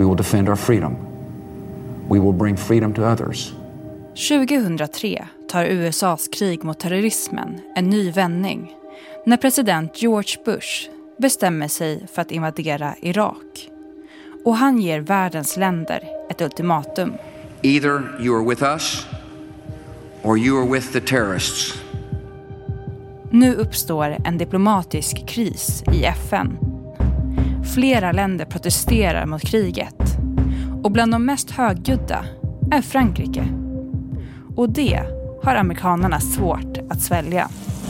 We will defend our freedom. We will bring freedom to others. 2003 tar USAs krig mot terrorismen en ny vändning när president George Bush bestämmer sig för att invadera Irak. Och han ger världens länder ett ultimatum. Either you are with us or you are with the terrorists. Nu uppstår en diplomatisk kris i FN. Flera länder protesterar mot kriget. Och bland de mest högljudda är Frankrike. Och det har amerikanerna svårt att svälja.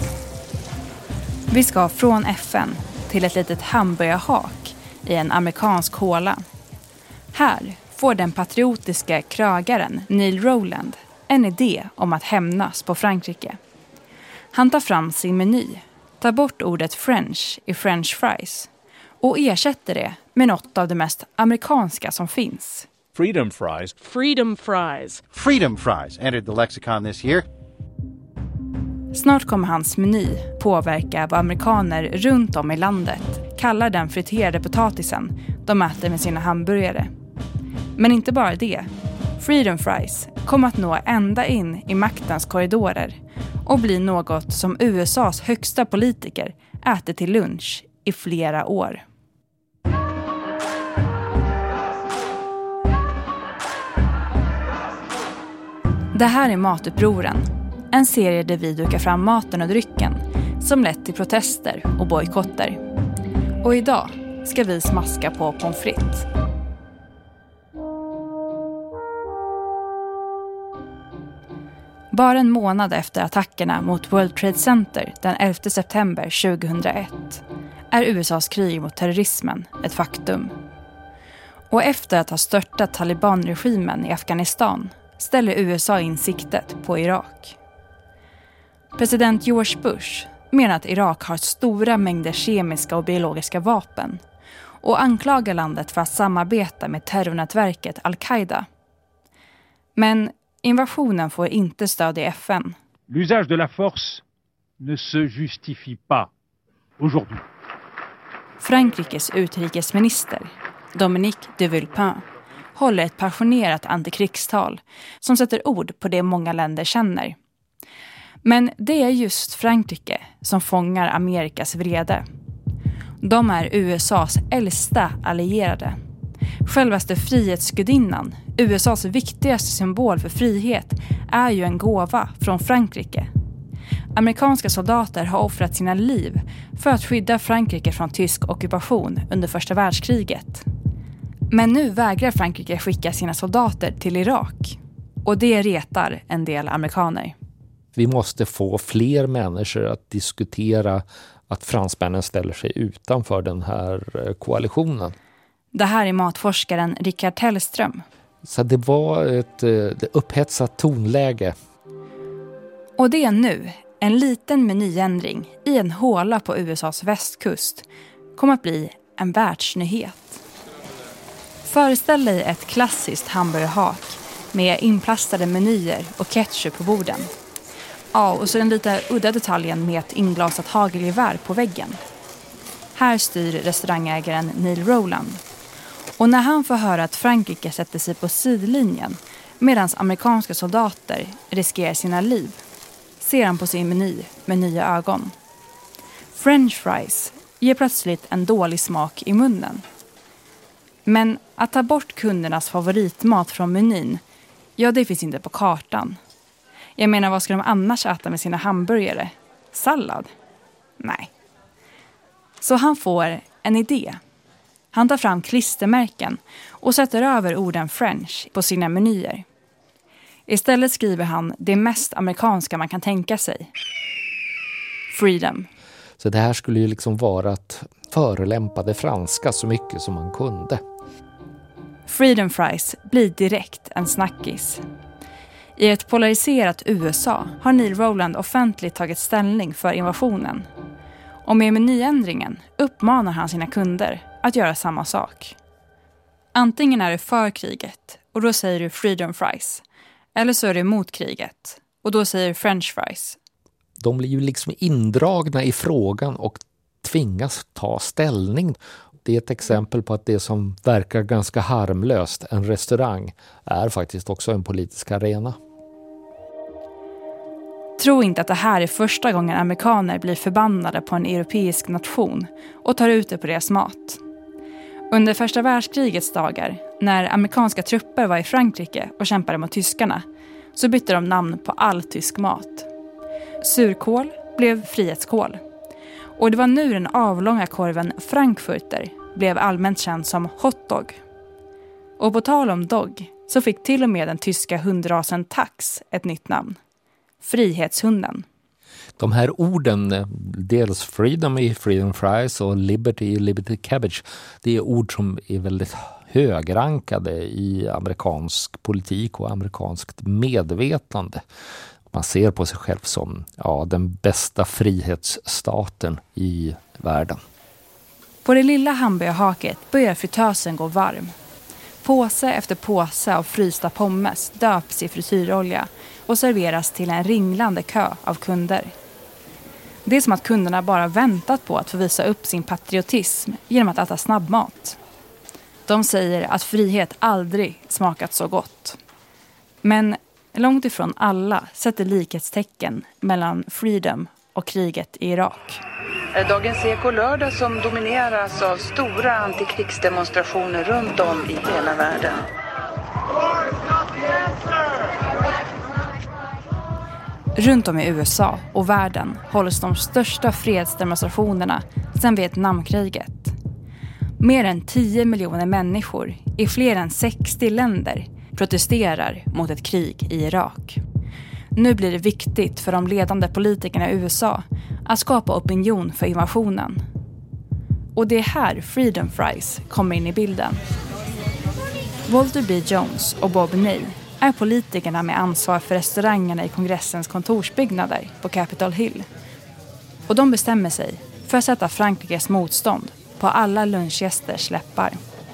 Vi ska från FN till ett litet hamburgerhak i en amerikansk håla. Här får den patriotiska krögaren Neil Rowland en idé om att hämnas på Frankrike. Han tar fram sin meny, tar bort ordet French i French fries och ersätter det med något av det mest amerikanska som finns. Freedom fries. Freedom fries. Freedom fries entered the lexicon this year. Snart kommer hans meny påverka vad amerikaner runt om i landet kallar den friterade potatisen de äter med sina hamburgare. Men inte bara det. Freedom fries kommer att nå ända in i maktens korridorer och bli något som USAs högsta politiker äter till lunch i flera år. Det här är Matupproren, en serie där vi dukar fram maten och drycken som lett till protester och bojkotter. Och idag ska vi smaska på pommes frites. Bara en månad efter attackerna mot World Trade Center den 11 september 2001 är USAs krig mot terrorismen ett faktum. Och efter att ha störtat Taliban-regimen i Afghanistan ställer USA in siktet på Irak. President George Bush menar att Irak har stora mängder kemiska och biologiska vapen och anklagar landet för att samarbeta med terrornätverket Al-Qaida. Men invasionen får inte stöd i FN. L'usage de la force ne se justifie pas aujourd'hui. Frankrikes utrikesminister, Dominique de Villepin, håller ett passionerat antikrigstal som sätter ord på det många länder känner. Men det är just Frankrike som fångar Amerikas vrede. De är USAs äldsta allierade. Självaste frihetsgudinnan, USAs viktigaste symbol för frihet, är ju en gåva från Frankrike. Amerikanska soldater har offrat sina liv för att skydda Frankrike från tysk ockupation under första världskriget. Men nu vägrar Frankrike skicka sina soldater till Irak. Och det retar en del amerikaner. Vi måste få fler människor att diskutera att fransmännen ställer sig utanför den här koalitionen. Det här är matforskaren Rickard Tellström. Så det var ett upphetsat tonläge. Och det är nu en liten menyändring i en håla på USAs västkust kommer att bli en världsnyhet. Föreställ dig ett klassiskt hamburgerhak med inplastade menyer och ketchup på borden. Ja, och så den lite udda detaljen med ett inglasat hagelgevär på väggen. Här styr restaurangägaren Neil Rowland. Och när han får höra att Frankrike sätter sig på sidlinjen medan amerikanska soldater riskerar sina liv, ser han på sin meny med nya ögon. French fries ger plötsligt en dålig smak i munnen. Men att ta bort kundernas favoritmat från menyn, ja, det finns inte på kartan. Jag menar, vad ska de annars äta med sina hamburgare? Sallad? Nej. Så han får en idé. Han tar fram klistermärken och sätter över orden French på sina menyer. Istället skriver han det mest amerikanska man kan tänka sig. Freedom. Så det här skulle ju liksom vara att förelämpa det franska så mycket som man kunde. Freedom fries blir direkt en snackis. I ett polariserat USA har Neil Rowland offentligt tagit ställning för invasionen. Och med menyändringen uppmanar han sina kunder att göra samma sak. Antingen är du för kriget och då säger du freedom fries. Eller så är du emot kriget och då säger du French fries. De blir ju liksom indragna i frågan och tvingas ta ställning. det är ett exempel på att det som verkar ganska harmlöst, en restaurang, är faktiskt också en politisk arena. Tro inte att det här är första gången amerikaner blir förbannade på en europeisk nation och tar ut det på deras mat. Under första världskrigets dagar, när amerikanska trupper var i Frankrike och kämpade mot tyskarna, så bytte de namn på all tysk mat. Surkål blev frihetskål. Och det var nu den avlånga korven Frankfurter blev allmänt känd som hotdog. Och på tal om dog så fick till och med den tyska hundrasen Tax ett nytt namn. Frihetshunden. De här orden, dels freedom i freedom fries och liberty i liberty cabbage, det är ord som är väldigt högrankade i amerikansk politik och amerikanskt medvetande. Man ser på sig själv som den bästa frihetsstaten i världen. På det lilla hamburgerhaket börjar fritösen gå varm. Påse efter påse av frysta pommes döps i frityrolja och serveras till en ringlande kö av kunder. Det är som att kunderna bara väntat på att få visa upp sin patriotism genom att äta snabbmat. De säger att frihet aldrig smakat så gott. Men långt ifrån alla sätter likhetstecken mellan freedom och kriget i Irak. Dagens Eko lördag som domineras av stora antikrigsdemonstrationer runt om i hela världen. Runt om i USA och världen hålls de största fredsdemonstrationerna sedan Vietnamkriget. Mer än 10 miljoner människor i fler än 60 länder protesterar mot ett krig i Irak. Nu blir det viktigt för de ledande politikerna i USA att skapa opinion för invasionen. Och det är här Freedom Fries kommer in i bilden. Walter B. Jones och Bob Ney är politikerna med ansvar för restaurangerna i kongressens kontorsbyggnader på Capitol Hill. Och de bestämmer sig för att sätta Frankrikes motstånd på alla lunchgästers läppar.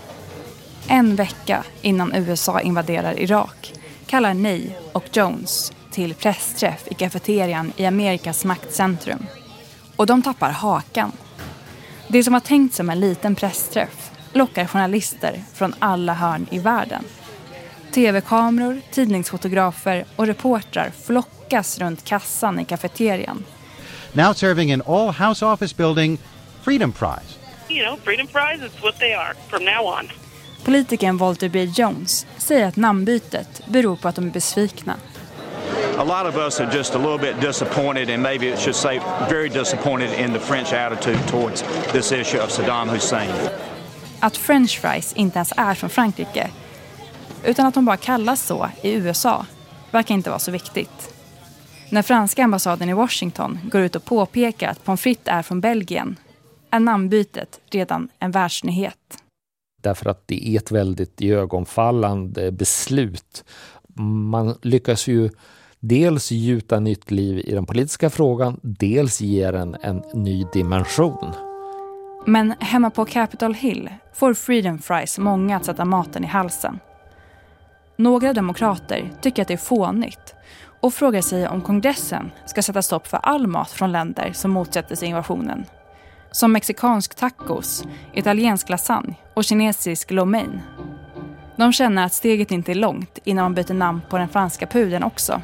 En vecka innan USA invaderar Irak kallar Ney och Jones till pressträff i kafeterian i Amerikas maktcentrum. Och de tappar hakan. Det som var tänkt som en liten pressträff lockar journalister från alla hörn i världen. TV-kameror, tidningsfotografer och reportrar flockas runt kassan i kafeterian. Now serving in all House Office building, Freedom Fries. You know, Freedom Fries is what they are from now on. Politikern Walter B. Jones säger att namnbytet beror på att de är besvikna. A lot of us are just a little bit disappointed, and maybe it should say very disappointed in the French attitude towards this issue of Saddam Hussein. Att French fries inte ens är från Frankrike, utan att de bara kallas så i USA, verkar inte vara så viktigt. När franska ambassaden i Washington går ut och påpekar att pommes frites är från Belgien, är namnbytet redan en världsnyhet. Därför att det är ett väldigt ögonfallande beslut. Man lyckas ju dels gjuta nytt liv i den politiska frågan, dels ger en ny dimension. Men hemma på Capitol Hill får Freedom Fries många att sätta maten i halsen. Några demokrater tycker att det är fånigt och frågar sig om kongressen ska sätta stopp för all mat från länder som motsätter sig invasionen. Som mexikansk tacos, italiensk lasagne och kinesisk lo mein. De känner att steget inte är långt innan man byter namn på den franska pudeln också.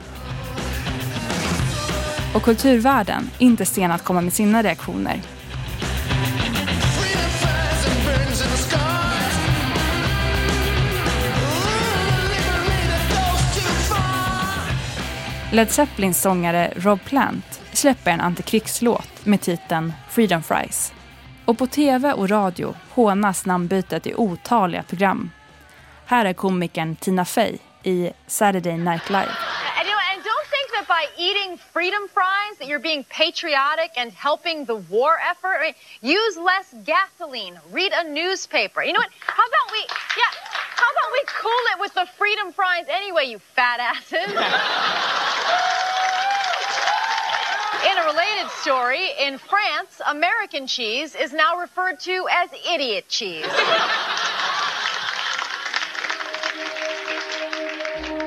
Och kulturvärlden är inte sen att komma med sina reaktioner. Led Zeppelins sångare Rob Plant släpper en antikrigslåt med titeln Freedom Fries. Och på tv och radio hånas namnbytet i otaliga program. Här är komikern Tina Fey i Saturday Night Live. And don't think that by eating Freedom Fries that you're being patriotic and helping the war effort. I mean, use less gasoline. Read a newspaper. You know what? How about we cool it with the Freedom Fries anyway, you fat asses? In a related story, in France, American cheese is now referred to as idiot cheese.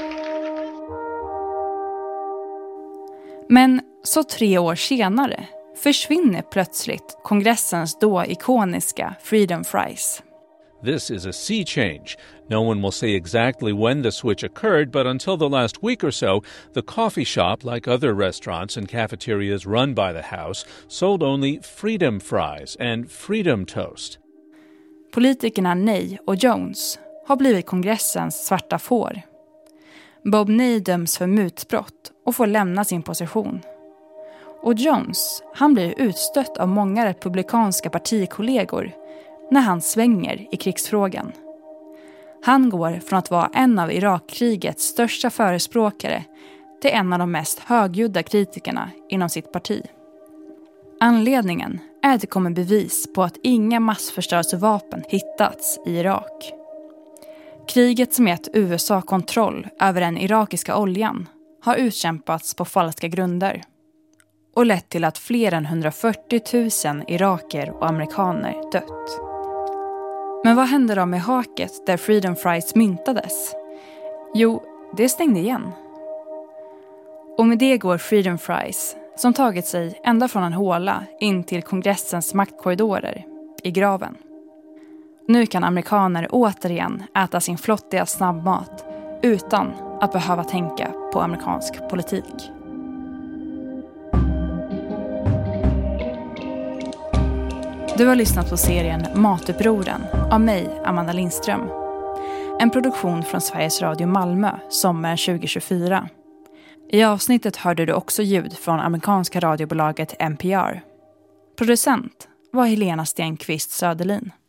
Men så 3 år senare försvinner plötsligt kongressens då ikoniska Freedom Fries. This is a sea change. No one will say exactly when the switch occurred, but until the last week or so, the coffee shop, like other restaurants and cafeterias run by the House, sold only Freedom Fries and Freedom Toast. Politikerna Ney och Jones har blivit kongressens svarta får. Bob Ney döms för mutbrott och får lämna sin position. Och Jones, han blir utstött av många republikanska partikollegor när han svänger i krigsfrågan. Han går från att vara en av Irakkrigets största förespråkare till en av de mest högljudda kritikerna inom sitt parti. Anledningen är att det kommer bevis på att inga massförstörelsevapen hittats i Irak. Kriget som gett USA kontroll över den irakiska oljan har utkämpats på falska grunder och lett till att fler än 140 000 iraker och amerikaner dött. Men vad hände då med haket där Freedom Fries myntades? Jo, det stängde igen. Och med det går Freedom Fries, som tagit sig ända från en håla in till kongressens maktkorridorer, i graven. Nu kan amerikaner återigen äta sin flottiga snabbmat utan att behöva tänka på amerikansk politik. Du har lyssnat på serien Matupproren av mig, Amanda Lindström. En produktion från Sveriges Radio Malmö, sommaren 2024. I avsnittet hörde du också ljud från amerikanska radiobolaget NPR. Producent var Helena Stenqvist Söderlin.